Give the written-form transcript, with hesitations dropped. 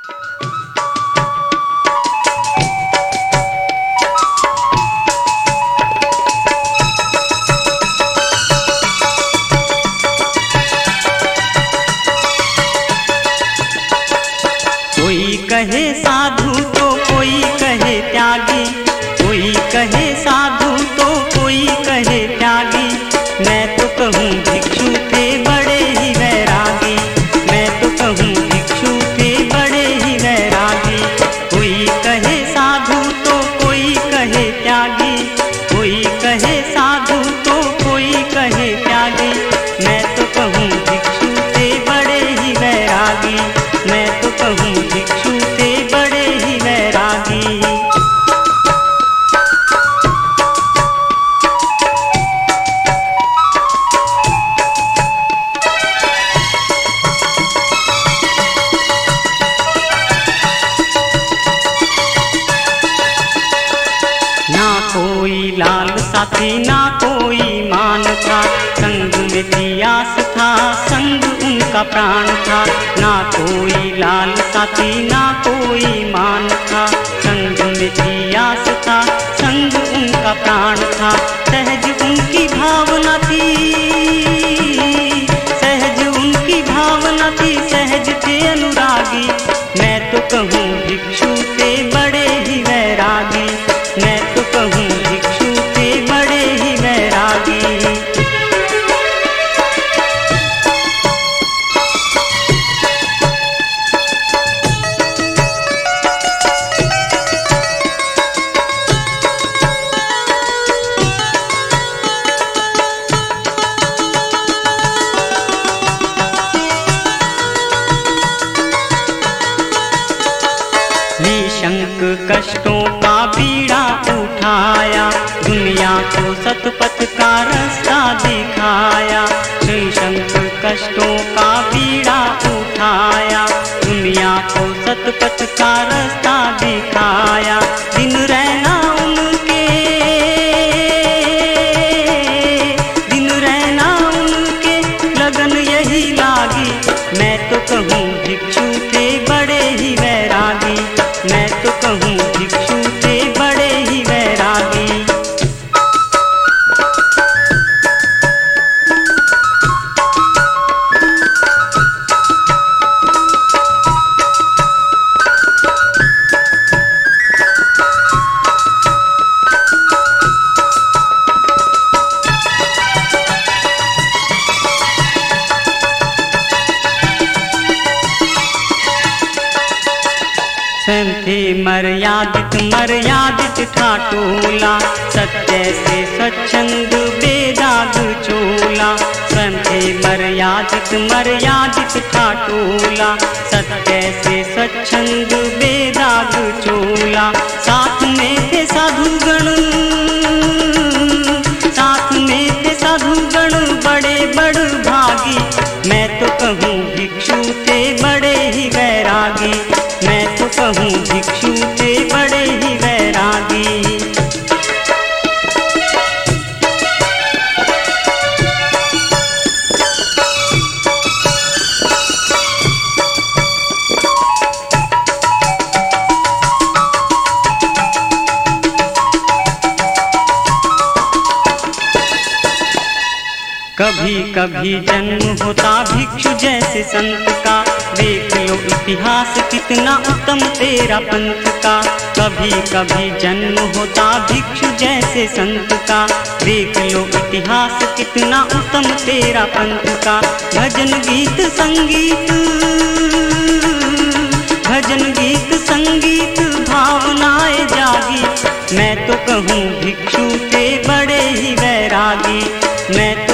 कोई कहे साधु तो कोई कहे त्यागी, कोई कहे साधु तो कोई कहे त्यागी। मैं तो कहूँ भिक्षु थे बड़े ही वैरागी, मैं तो कहूँ भिक्षु थे बड़े ही वैरागी। कोई कहे साधु तो कोई कहे त्यागी, कोई कहे साधु तो कोई कहे त्यागी। मैं तो कहूँ भिक्षु थे बड़े ही वैरागी, मैं तो कहूँ भिक्षु थे बड़े ही वैरागी। ना कोई लाल साथी ना कोई मान था, संग में पियास था संग उनका प्राण था। ना कोई लाल साथी ना कोई मान था, संग में पियास था संग उनका प्राण था। सहज उनकी भावना थी, सहज उनकी भावना थी, सहज थे अनुरागी। मैं तो कहूँ भिक्षु थे बड़े ही वैरागी, मैं तो कहूँ भिक्षु थे बड़े ही वैरागी। निशंक कष्टों का बीड़ा उठाया, दुनिया को सतपथ का रास्ता दिखाया। निशंक कष्टों का बीड़ा उठाया, दुनिया को सतपथ का रास्ता दिखाया। दिन रहना उनके, दिन रहना उनके लगन यही लागी। मैं तो कहूँ भिक्षु थे बड़े ही वैरागी, मैं तो कहूँ भिक्षु थे बड़े ही वैरागी। स्वयं थे मर्यादित, मर्यादित था टोला, सत्य से स्वच्छंद बेदाग चोला। स्वयं थे मर्यादित, मर्यादित था टोला, सत्य से स्वच्छंद बेदाग चोला। साथ में थे साधुगण, साथ में थे साधुगण बड़े बड़ भागी। मैं तो कहूँ भिक्षु थे बड़े ही वैरागी, मैं तो कहूँ भिक्षु थे बड़े ही वैरागी। कभी कभी जन्म होता भिक्षु जैसे संत का, देख लो इतिहास कितना उत्तम तेरा पंथ का। कभी कभी जन्म होता भिक्षु जैसे संत का, देख लो इतिहास कितना उत्तम तेरा पंथ का। भजन गीत संगीत, भजन गीत संगीत भावनाएं जागी। मैं तो कहूँ भिक्षु थे बड़े ही वैरागी, मैं तो